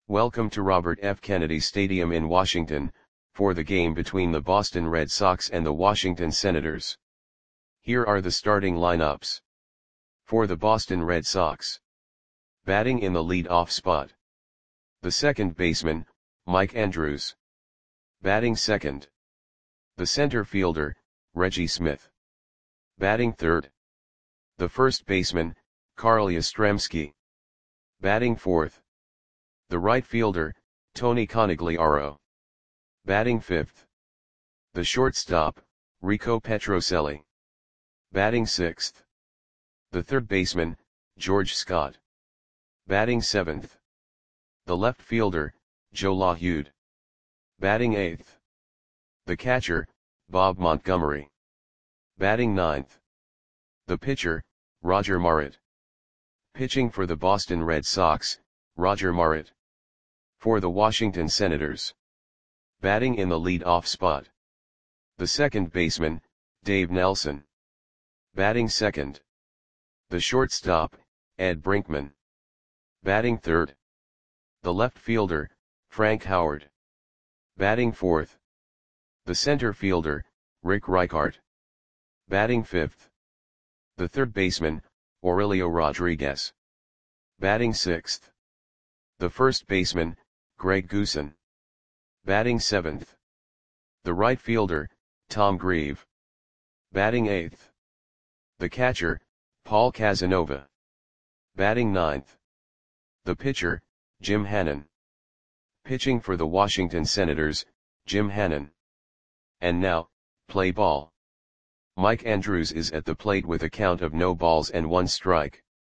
Welcome to Robert F. Kennedy Stadium in Washington, for the game between the Boston Red Sox and the Washington Senators. Here are the starting lineups. For the Boston Red Sox. Batting in the lead-off spot. The second baseman, Mike Andrews. Batting second. The center fielder, Reggie Smith. Batting third. The first baseman, Carl Yastrzemski. Batting fourth. The right fielder, Tony Conigliaro. Batting fifth. The shortstop, Rico Petrocelli. Batting sixth. The third baseman, George Scott. Batting seventh. The left fielder, Joe LaHeude. Batting eighth. The catcher, Bob Montgomery. Batting ninth. The pitcher, Roger Marit. Pitching for the Boston Red Sox, Roger Marit. For the Washington Senators. Batting in the lead-off spot. The second baseman, Dave Nelson. Batting second. The shortstop, Ed Brinkman. Batting third. The left fielder, Frank Howard. Batting fourth. The center fielder, Rick Reichart. Batting fifth. The third baseman, Aurelio Rodriguez. Batting sixth. The first baseman, Greg Goosen. Batting seventh. The right fielder, Tom Grieve. Batting eighth. The catcher, Paul Casanova. Batting ninth. The pitcher, Jim Hannon. Pitching for the Washington Senators, Jim Hannon. And now, play ball. Mike Andrews is at the plate with a count of no balls and 1 strike.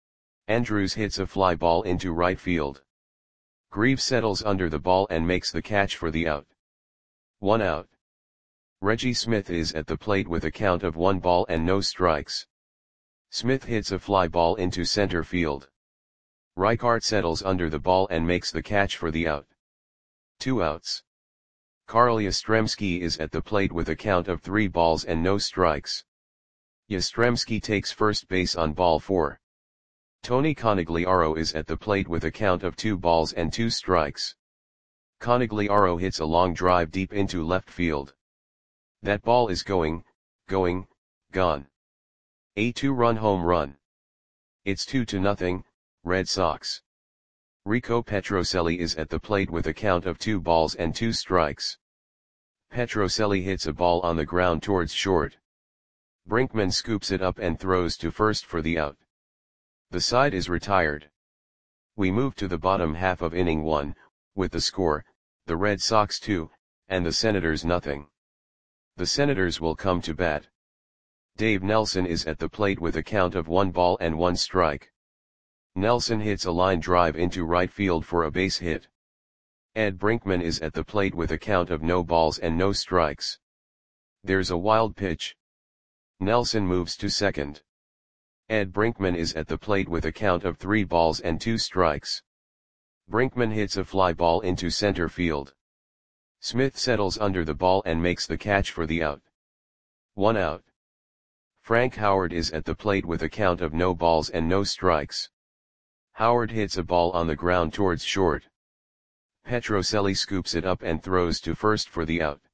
Andrews hits a fly ball into right field. Grieve settles under the ball and makes the catch for the out. 1 out. Reggie Smith is at the plate with a count of 1 ball and no strikes. Smith hits a fly ball into center field. Reichart settles under the ball and makes the catch for the out. 2 outs. Carl Yastrzemski is at the plate with a count of 3 balls and no strikes. Yastrzemski takes first base on ball 4. Tony Conigliaro is at the plate with a count of 2 balls and 2 strikes. Conigliaro hits a long drive deep into left field. That ball is gone. A 2-run home run. It's 2-0, Red Sox. Rico Petrocelli is at the plate with a count of 2 balls and 2 strikes. Petrocelli hits a ball on the ground towards short. Brinkman scoops it up and throws to first for the out. The side is retired. We move to the bottom half of inning 1, with the score, the Red Sox 2, and the Senators 0. The Senators will come to bat. Dave Nelson is at the plate with a count of 1 ball and 1 strike. Nelson hits a line drive into right field for a base hit. Ed Brinkman is at the plate with a count of no balls and no strikes. There's a wild pitch. Nelson moves to second. Ed Brinkman is at the plate with a count of 3 balls and 2 strikes. Brinkman hits a fly ball into center field. Smith settles under the ball and makes the catch for the out. 1 out. Frank Howard is at the plate with a count of no balls and no strikes. Howard hits a ball on the ground towards short. Petrocelli scoops it up and throws to first for the out.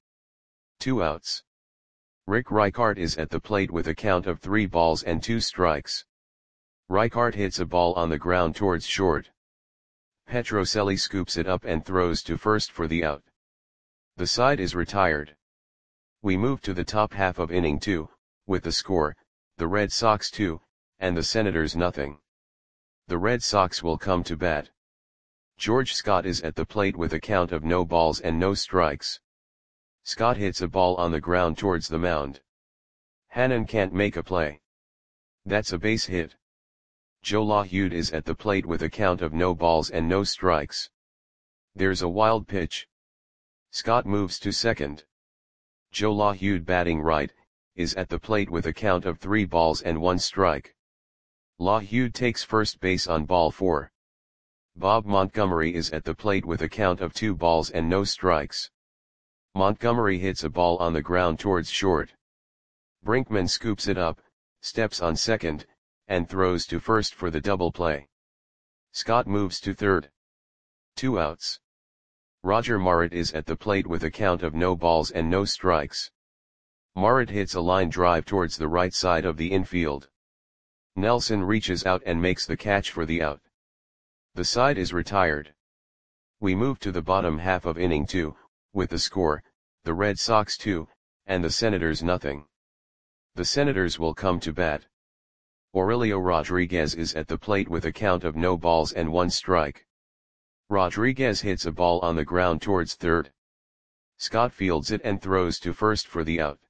2 outs. Rick Reichart is at the plate with a count of 3 balls and 2 strikes. Reichart hits a ball on the ground towards short. Petrocelli scoops it up and throws to first for the out. The side is retired. We move to the top half of inning 2, with the score, the Red Sox 2, and the Senators 0. The Red Sox will come to bat. George Scott is at the plate with a count of no balls and no strikes. Scott hits a ball on the ground towards the mound. Hannon can't make a play. That's a base hit. Joe LaHeude is at the plate with a count of no balls and no strikes. There's a wild pitch. Scott moves to second. Joe LaHeude, batting right, is at the plate with a count of 3 balls and 1 strike. LaHeude takes first base on ball 4. Bob Montgomery is at the plate with a count of 2 balls and no strikes. Montgomery hits a ball on the ground towards short. Brinkman scoops it up, steps on second, and throws to first for the double play. Scott moves to third. 2 outs. Roger Marit is at the plate with a count of no balls and no strikes. Marit hits a line drive towards the right side of the infield. Nelson reaches out and makes the catch for the out. The side is retired. We move to the bottom half of inning 2, with the score, the Red Sox 2, and the Senators nothing. The Senators will come to bat. Aurelio Rodriguez is at the plate with a count of no balls and 1 strike. Rodriguez hits a ball on the ground towards third. Scott fields it and throws to first for the out.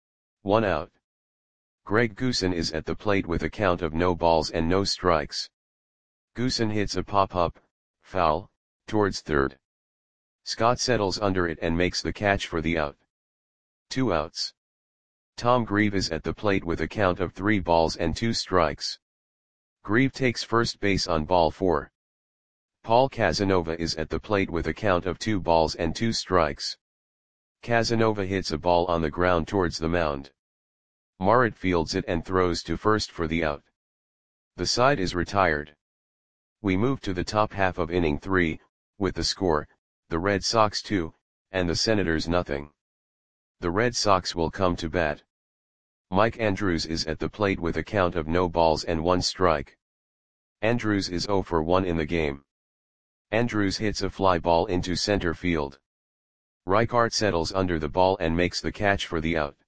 1 out. Greg Goosen is at the plate with a count of no balls and no strikes. Goosen hits a pop-up, foul, towards third. Scott settles under it and makes the catch for the out. 2 outs. Tom Grieve is at the plate with a count of 3 balls and 2 strikes. Grieve takes first base on ball 4. Paul Casanova is at the plate with a count of 2 balls and 2 strikes. Casanova hits a ball on the ground towards the mound. Marit fields it and throws to first for the out. The side is retired. We move to the top half of inning 3, with the score, the Red Sox 2, and the Senators nothing. The Red Sox will come to bat. Mike Andrews is at the plate with a count of no balls and 1 strike. Andrews is 0 for 1 in the game. Andrews hits a fly ball into center field. Reichart settles under the ball and makes the catch for the out.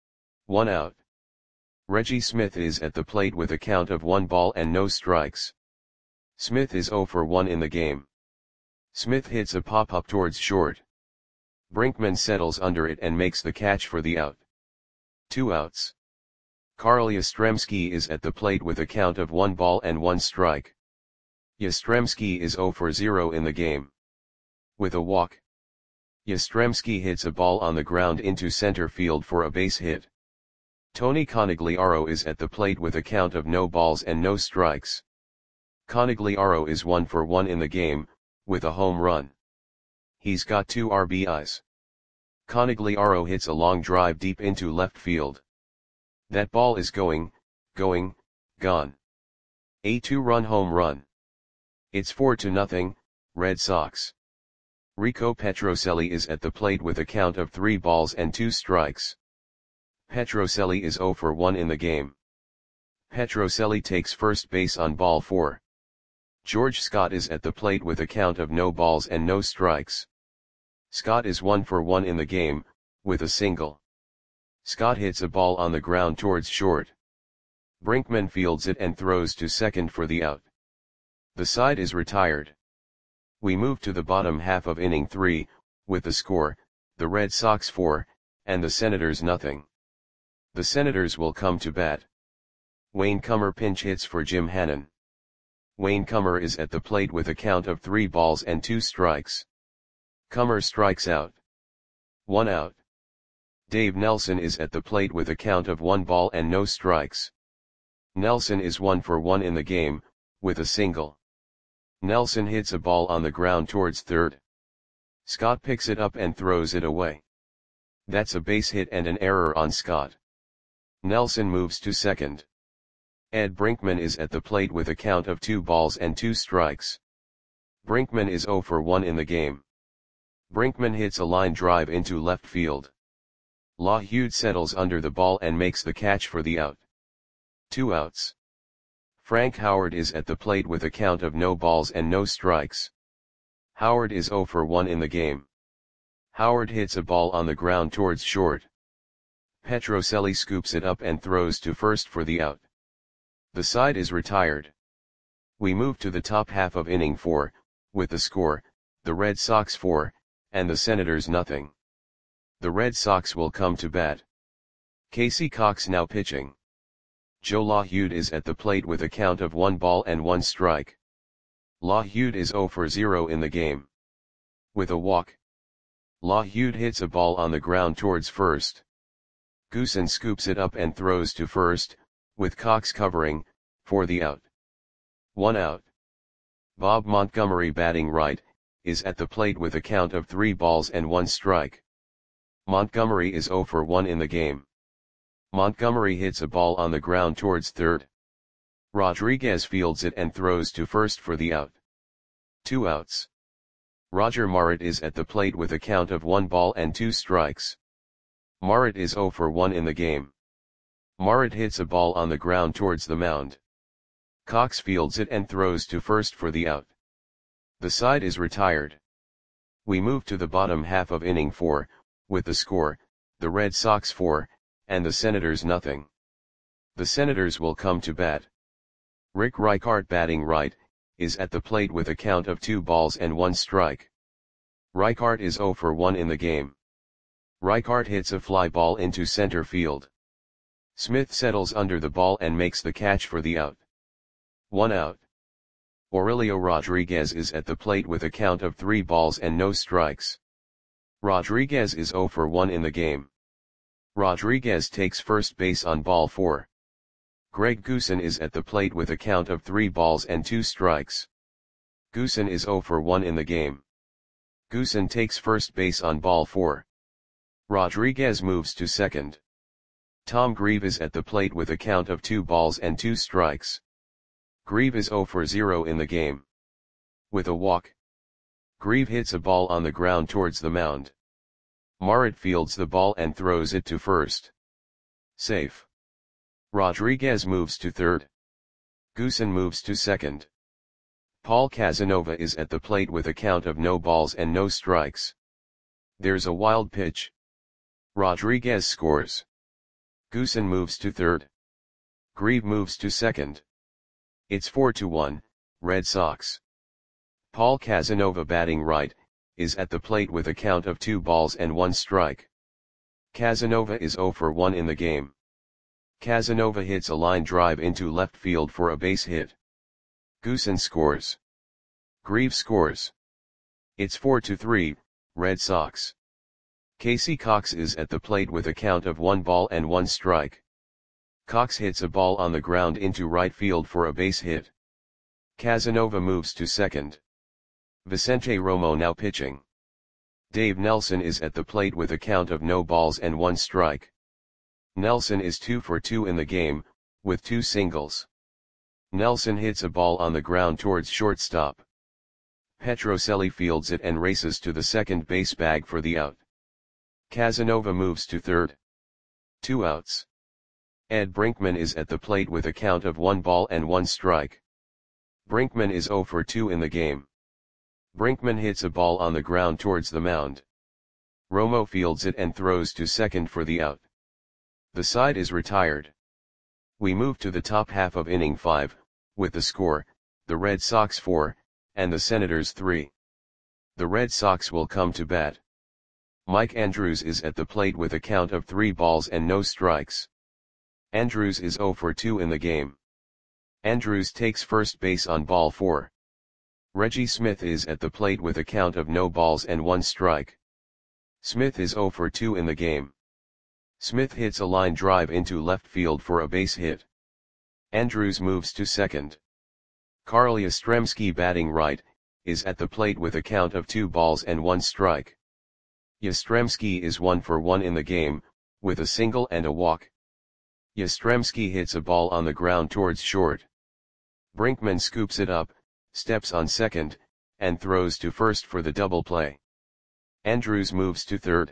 1 out. Reggie Smith is at the plate with a count of 1 ball and no strikes. Smith is 0 for 1 in the game. Smith hits a pop-up towards short. Brinkman settles under it and makes the catch for the out. 2 outs. Carl Yastrzemski is at the plate with a count of 1 ball and 1 strike. Yastrzemski is 0 for 0 in the game. With a walk, Yastrzemski hits a ball on the ground into center field for a base hit. Tony Conigliaro is at the plate with a count of no balls and no strikes. Conigliaro is 1 for 1 in the game, with a home run. He's got 2 RBIs. Conigliaro hits a long drive deep into left field. That ball is gone. A 2-run home run. It's 4-0, Red Sox. Rico Petrocelli is at the plate with a count of 3 balls and 2 strikes. Petrocelli is 0 for 1 in the game. Petrocelli takes first base on ball 4. George Scott is at the plate with a count of no balls and no strikes. Scott is 1 for 1 in the game, with a single. Scott hits a ball on the ground towards short. Brinkman fields it and throws to second for the out. The side is retired. We move to the bottom half of inning 3, with the score, the Red Sox 4, and the Senators nothing. The Senators will come to bat. Wayne Kummer pinch hits for Jim Hannon. Wayne Kummer is at the plate with a count of 3 balls and 2 strikes. Kummer strikes out. 1 out. Dave Nelson is at the plate with a count of 1 ball and no strikes. Nelson is 1 for 1 in the game, with a single. Nelson hits a ball on the ground towards third. Scott picks it up and throws it away. That's a base hit and an error on Scott. Nelson moves to second. Ed Brinkman is at the plate with a count of 2 balls and 2 strikes. Brinkman is 0 for 1 in the game. Brinkman hits a line drive into left field. LaHude settles under the ball and makes the catch for the out. 2 outs. Frank Howard is at the plate with a count of no balls and no strikes. Howard is 0 for 1 in the game. Howard hits a ball on the ground towards short. Petrocelli scoops it up and throws to first for the out. The side is retired. We move to the top half of inning 4, with the score, the Red Sox 4, and the Senators nothing. The Red Sox will come to bat. Casey Cox now pitching. Joe LaHude is at the plate with a count of 1 ball and 1 strike. LaHude is 0 for 0 in the game. With a walk, LaHude hits a ball on the ground towards first. Goosen scoops it up and throws to first, with Cox covering, for the out. 1 out. Bob Montgomery batting right, is at the plate with a count of 3 balls and 1 strike. Montgomery is 0 for 1 in the game. Montgomery hits a ball on the ground towards third. Rodriguez fields it and throws to first for the out. 2 outs. Roger Marit is at the plate with a count of 1 ball and 2 strikes. Marit is 0 for 1 in the game. Marit hits a ball on the ground towards the mound. Cox fields it and throws to first for the out. The side is retired. We move to the bottom half of inning 4, with the score, the Red Sox 4, and the Senators nothing. The Senators will come to bat. Rick Reichart, batting right, is at the plate with a count of 2 balls and 1 strike. Reichart is 0 for 1 in the game. Reichart hits a fly ball into center field. Smith settles under the ball and makes the catch for the out. 1 out. Aurelio Rodriguez is at the plate with a count of 3 balls and no strikes. Rodriguez is 0 for 1 in the game. Rodriguez takes first base on ball 4. Greg Goosen is at the plate with a count of 3 balls and 2 strikes. Goosen is 0 for 1 in the game. Goosen takes first base on ball 4. Rodriguez moves to second. Tom Grieve is at the plate with a count of 2 balls and 2 strikes. Grieve is 0 for 0 in the game. With a walk, Grieve hits a ball on the ground towards the mound. Marit fields the ball and throws it to first. Safe. Rodriguez moves to third. Goosen moves to second. Paul Casanova is at the plate with a count of no balls and no strikes. There's a wild pitch. Rodriguez scores. Goosen moves to third. Grieve moves to second. It's 4-1, Red Sox. Paul Casanova, batting right, is at the plate with a count of 2 balls and 1 strike. Casanova is 0 for 1 in the game. Casanova hits a line drive into left field for a base hit. Goosen scores. Grieve scores. It's 4-3, Red Sox. Casey Cox is at the plate with a count of 1 ball and 1 strike. Cox hits a ball on the ground into right field for a base hit. Casanova moves to second. Vicente Romo now pitching. Dave Nelson is at the plate with a count of no balls and 1 strike. Nelson is 2 for 2 in the game, with 2 singles. Nelson hits a ball on the ground towards shortstop. Petrocelli fields it and races to the second base bag for the out. Casanova moves to third. 2 outs. Ed Brinkman is at the plate with a count of 1 ball and 1 strike. Brinkman is 0 for 2 in the game. Brinkman hits a ball on the ground towards the mound. Romo fields it and throws to second for the out. The side is retired. We move to the top half of inning 5, with the score, the Red Sox 4, and the Senators 3. The Red Sox will come to bat. Mike Andrews is at the plate with a count of 3 balls and no strikes. Andrews is 0 for 2 in the game. Andrews takes first base on ball 4. Reggie Smith is at the plate with a count of no balls and 1 strike. Smith is 0 for 2 in the game. Smith hits a line drive into left field for a base hit. Andrews moves to second. Carl Yastrzemski, batting right, is at the plate with a count of 2 balls and 1 strike. Yastrzemski is 1 for 1 in the game, with a single and a walk. Yastrzemski hits a ball on the ground towards short. Brinkman scoops it up, steps on second, and throws to first for the double play. Andrews moves to third.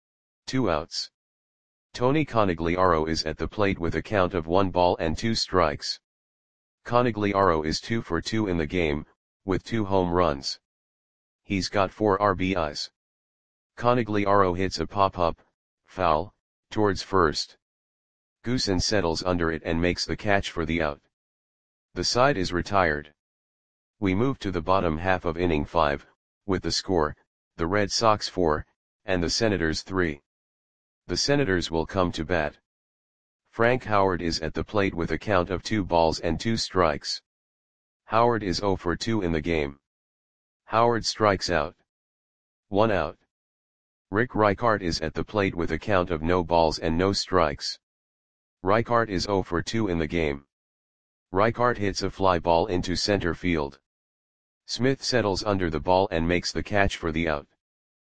2 outs. Tony Conigliaro is at the plate with a count of 1 ball and 2 strikes. Conigliaro is 2 for 2 in the game, with 2 home runs. He's got 4 RBIs. Conigliaro hits a pop-up, foul, towards first. Goosen settles under it and makes the catch for the out. The side is retired. We move to the bottom half of inning 5, with the score, the Red Sox 4, and the Senators 3. The Senators will come to bat. Frank Howard is at the plate with a count of 2 balls and 2 strikes. Howard is 0 for 2 in the game. Howard strikes out. 1 out. Rick Reichart is at the plate with a count of no balls and no strikes. Reichart is 0 for 2 in the game. Reichart hits a fly ball into center field. Smith settles under the ball and makes the catch for the out.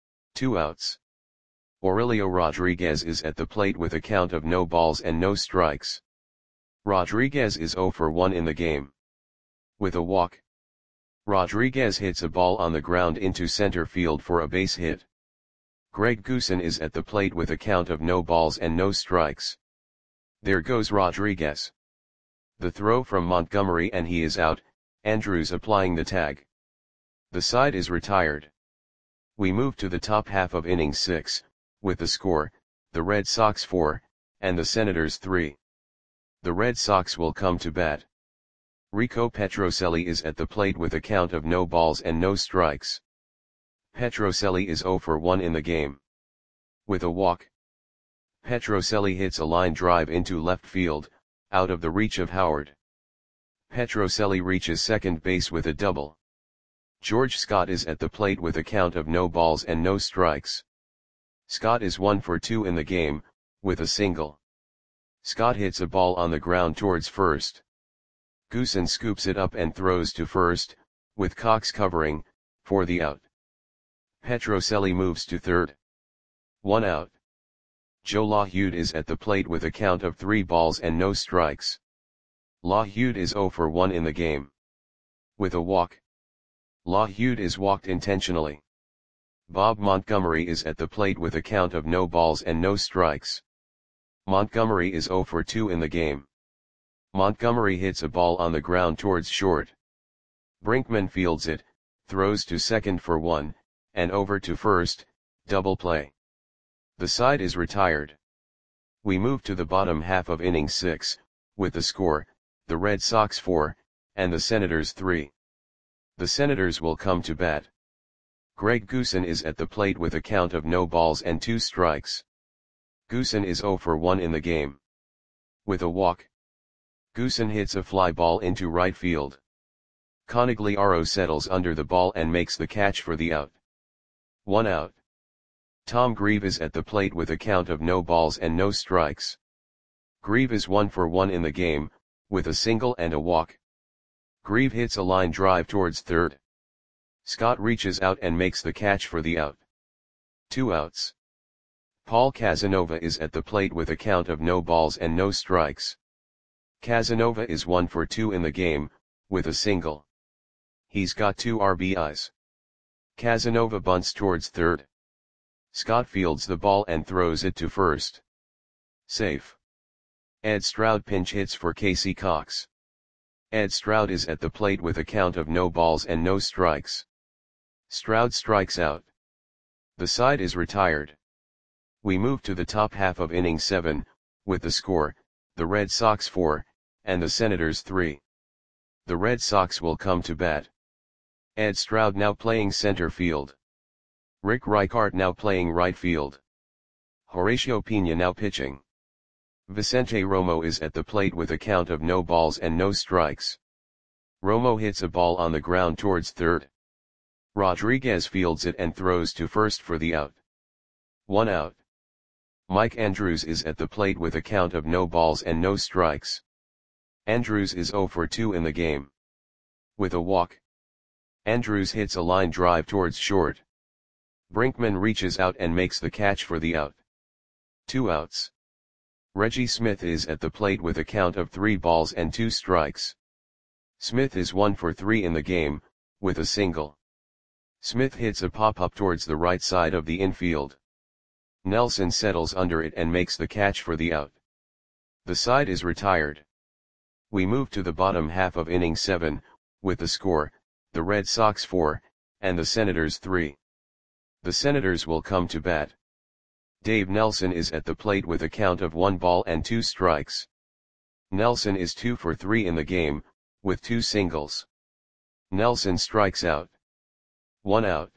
2 outs. Aurelio Rodriguez is at the plate with a count of no balls and no strikes. Rodriguez is 0 for 1 in the game. With a walk, Rodriguez hits a ball on the ground into center field for a base hit. Greg Goosen is at the plate with a count of no balls and no strikes. There goes Rodriguez. The throw from Montgomery and he is out, Andrews applying the tag. The side is retired. We move to the top half of inning 6, with the score, the Red Sox 4, and the Senators 3. The Red Sox will come to bat. Rico Petrocelli is at the plate with a count of no balls and no strikes. Petrocelli is 0 for 1 in the game. With a walk. Petrocelli hits a line drive into left field, out of the reach of Howard. Petrocelli reaches second base with a double. George Scott is at the plate with a count of no balls and no strikes. Scott is 1 for 2 in the game, with a single. Scott hits a ball on the ground towards first. Goosen scoops it up and throws to first, with Cox covering, for the out. Petrocelli moves to third. 1 out. Joe LaHude is at the plate with a count of 3 balls and no strikes. LaHude is 0 for 1 in the game. With a walk. LaHude is walked intentionally. Bob Montgomery is at the plate with a count of no balls and no strikes. Montgomery is 0 for 2 in the game. Montgomery hits a ball on the ground towards short. Brinkman fields it, throws to second for 1, and over to first, double play. The side is retired. We move to the bottom half of inning 6, with the score, the Red Sox 4, and the Senators 3. The Senators will come to bat. Greg Goosen is at the plate with a count of no balls and 2 strikes. Goosen is 0 for 1 in the game. With a walk. Goosen hits a fly ball into right field. Conigliaro settles under the ball and makes the catch for the out. 1 out. Tom Grieve is at the plate with a count of no balls and no strikes. Grieve is 1 for 1 in the game, with a single and a walk. Grieve hits a line drive towards third. Scott reaches out and makes the catch for the out. 2 outs. Paul Casanova is at the plate with a count of no balls and no strikes. Casanova is 1 for 2 in the game, with a single. He's got 2 RBIs. Casanova bunts towards third. Scott fields the ball and throws it to first. Safe. Ed Stroud pinch hits for Casey Cox. Ed Stroud is at the plate with a count of no balls and no strikes. Stroud strikes out. The side is retired. We move to the top half of inning 7, with the score, the Red Sox 4, and the Senators 3. The Red Sox will come to bat. Ed Stroud now playing center field. Rick Reichart now playing right field. Horacio Pena now pitching. Vicente Romo is at the plate with a count of no balls and no strikes. Romo hits a ball on the ground towards third. Rodriguez fields it and throws to first for the out. 1 out. Mike Andrews is at the plate with a count of no balls and no strikes. Andrews is 0 for 2 in the game. With a walk. Andrews hits a line drive towards short. Brinkman reaches out and makes the catch for the out. 2 outs. Reggie Smith is at the plate with a count of 3 balls and 2 strikes. Smith is 1 for 3 in the game, with a single. Smith hits a pop-up towards the right side of the infield. Nelson settles under it and makes the catch for the out. The side is retired. We move to the bottom half of inning 7, with the score, the Red Sox 4, and the Senators 3. The Senators will come to bat. Dave Nelson is at the plate with a count of 1 ball and 2 strikes. Nelson is 2 for 3 in the game, with 2 singles. Nelson strikes out. 1 out.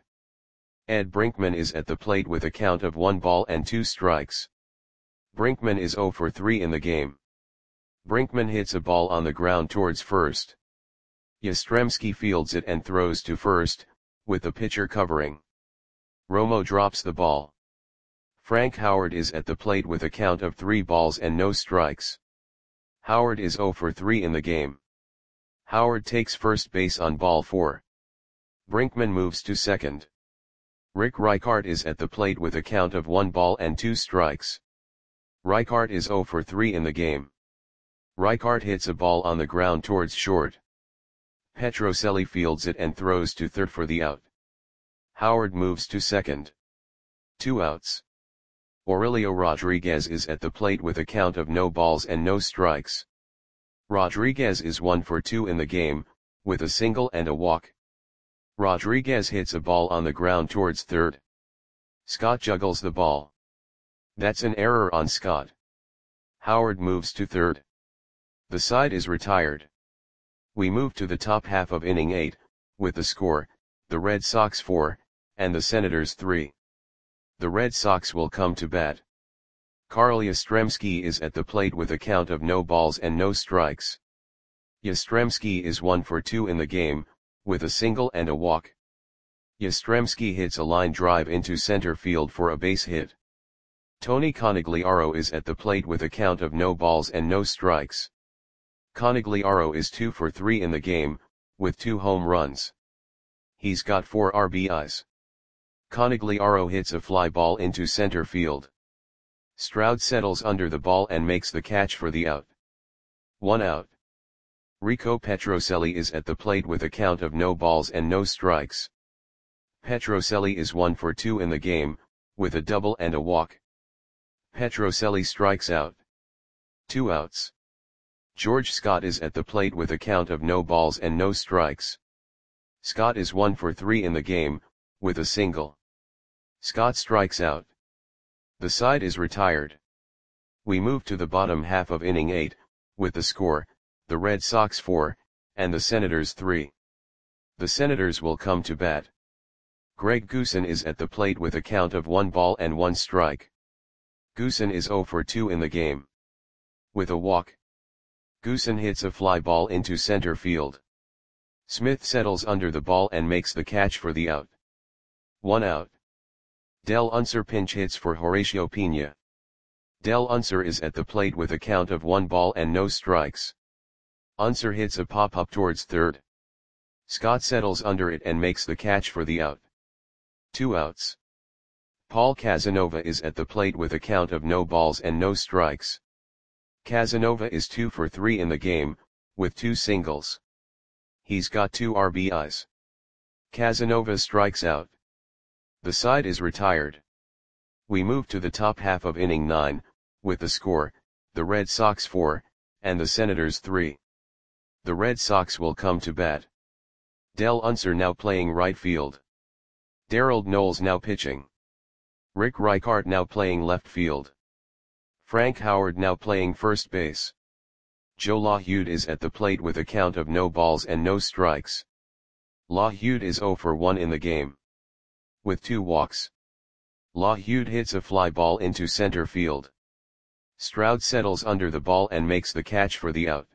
Ed Brinkman is at the plate with a count of 1 ball and 2 strikes. Brinkman is 0 for 3 in the game. Brinkman hits a ball on the ground towards first. Yastrzemski fields it and throws to first, with the pitcher covering. Romo drops the ball. Frank Howard is at the plate with a count of 3 balls and no strikes. Howard is 0 for 3 in the game. Howard takes first base on ball 4. Brinkman moves to second. Rick Reichart is at the plate with a count of 1 ball and 2 strikes. Reichart is 0 for 3 in the game. Reichart hits a ball on the ground towards short. Petrocelli fields it and throws to third for the out. Howard moves to second. 2 outs. Aurelio Rodriguez is at the plate with a count of no balls and no strikes. Rodriguez is 1 for 2 in the game, with a single and a walk. Rodriguez hits a ball on the ground towards third. Scott juggles the ball. That's an error on Scott. Howard moves to third. The side is retired. We move to the top half of inning 8, with the score, the Red Sox 4, and the Senators 3. The Red Sox will come to bat. Carl Yastrzemski is at the plate with a count of no balls and no strikes. Yastrzemski is 1 for 2 in the game, with a single and a walk. Yastrzemski hits a line drive into center field for a base hit. Tony Conigliaro is at the plate with a count of no balls and no strikes. Conigliaro is 2 for 3 in the game, with 2 home runs. He's got 4 RBIs. Conigliaro hits a fly ball into center field. Stroud settles under the ball and makes the catch for the out. 1 out. Rico Petrocelli is at the plate with a count of no balls and no strikes. Petrocelli is 1 for 2 in the game, with a double and a walk. Petrocelli strikes out. 2 outs. George Scott is at the plate with a count of no balls and no strikes. Scott is 1 for 3 in the game, with a single. Scott strikes out. The side is retired. We move to the bottom half of inning 8, with the score, the Red Sox 4, and the Senators 3. The Senators will come to bat. Greg Goosen is at the plate with a count of 1 ball and 1 strike. Goosen is 0 for 2 in the game. With a walk. Goosen hits a fly ball into center field. Smith settles under the ball and makes the catch for the out. 1 out. Del Unser pinch hits for Horacio Pena. Del Unser is at the plate with a count of 1 ball and no strikes. Unser hits a pop-up towards third. Scott settles under it and makes the catch for the out. 2 outs. Paul Casanova is at the plate with a count of no balls and no strikes. Casanova is 2 for 3 in the game, with 2 singles. He's got 2 RBIs. Casanova strikes out. The side is retired. We move to the top half of inning 9, with the score, the Red Sox 4, and the Senators 3. The Red Sox will come to bat. Del Unser now playing right field. Darrell Knowles now pitching. Rick Reichart now playing left field. Frank Howard now playing first base. Joe LaHude is at the plate with a count of no balls and no strikes. LaHude is 0 for 1 in the game. With 2 walks. LaHude hits a fly ball into center field. Stroud settles under the ball and makes the catch for the out.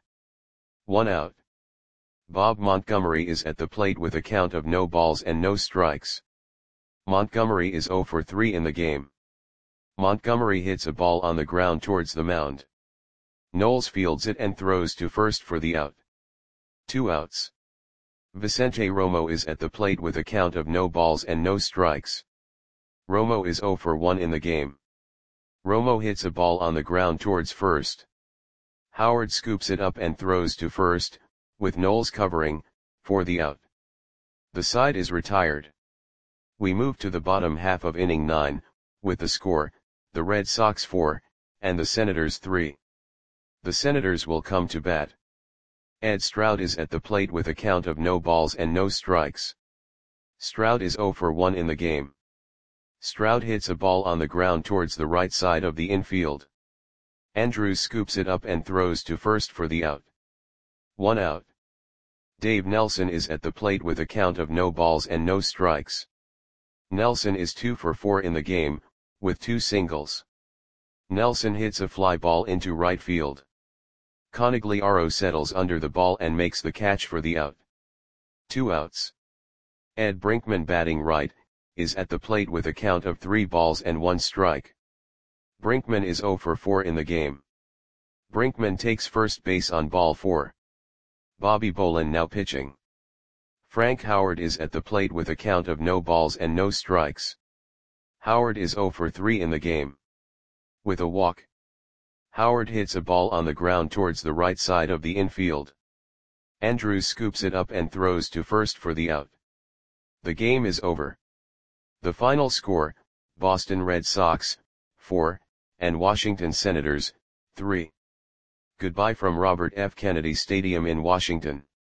1 out. Bob Montgomery is at the plate with a count of no balls and no strikes. Montgomery is 0 for 3 in the game. Montgomery hits a ball on the ground towards the mound. Knowles fields it and throws to first for the out. 2 outs. Vicente Romo is at the plate with a count of no balls and no strikes. Romo is 0 for 1 in the game. Romo hits a ball on the ground towards first. Howard scoops it up and throws to first, with Knowles covering, for the out. The side is retired. We move to the bottom half of inning 9, with the score, the Red Sox 4, and the Senators 3. The Senators will come to bat. Ed Stroud is at the plate with a count of no balls and no strikes. Stroud is 0 for 1 in the game. Stroud hits a ball on the ground towards the right side of the infield. Andrews scoops it up and throws to first for the out. 1 out. Dave Nelson is at the plate with a count of no balls and no strikes. Nelson is 2 for 4 in the game, with 2 singles. Nelson hits a fly ball into right field. Conigliaro settles under the ball and makes the catch for the out. 2 outs. Ed Brinkman batting right, is at the plate with a count of 3 balls and 1 strike. Brinkman is 0 for 4 in the game. Brinkman takes first base on ball 4. Bobby Bolin now pitching. Frank Howard is at the plate with a count of no balls and no strikes. Howard is 0 for 3 in the game. With a walk. Howard hits a ball on the ground towards the right side of the infield. Andrews scoops it up and throws to first for the out. The game is over. The final score, Boston Red Sox, 4, and Washington Senators, 3. Goodbye from Robert F. Kennedy Stadium in Washington.